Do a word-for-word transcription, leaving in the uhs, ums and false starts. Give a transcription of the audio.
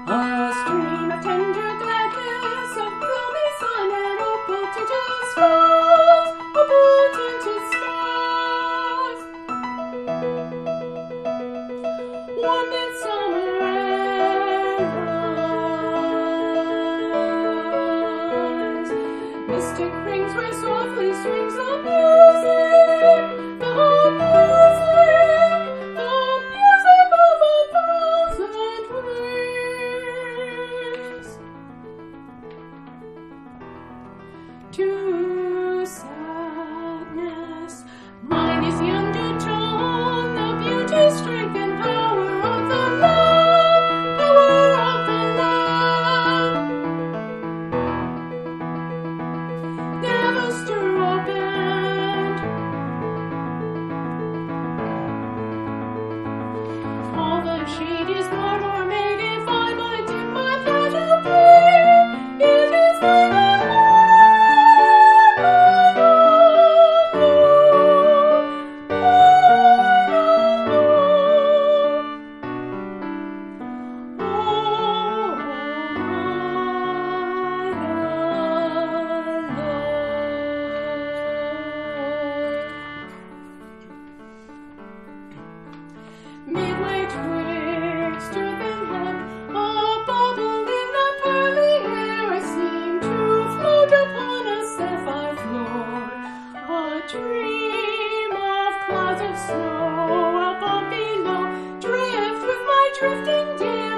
A stream of tender gladness, of filmy sun and opal tinted skies, opal tinted skies. One midsummer rise, mystic rings where softly swings the music, the music, the music of a thousand wings. To sadness, mine is the undertone, the beauty, strength, and power of the land, power of the land. Never stir a band. All the shade is barred or made if I but dim my canopy. It is thine midway twixt earth and heaven, a bubble in the pearly air, I seem to float upon a sapphire floor, a dream of clouds of snow above below, drift with my drifting dear.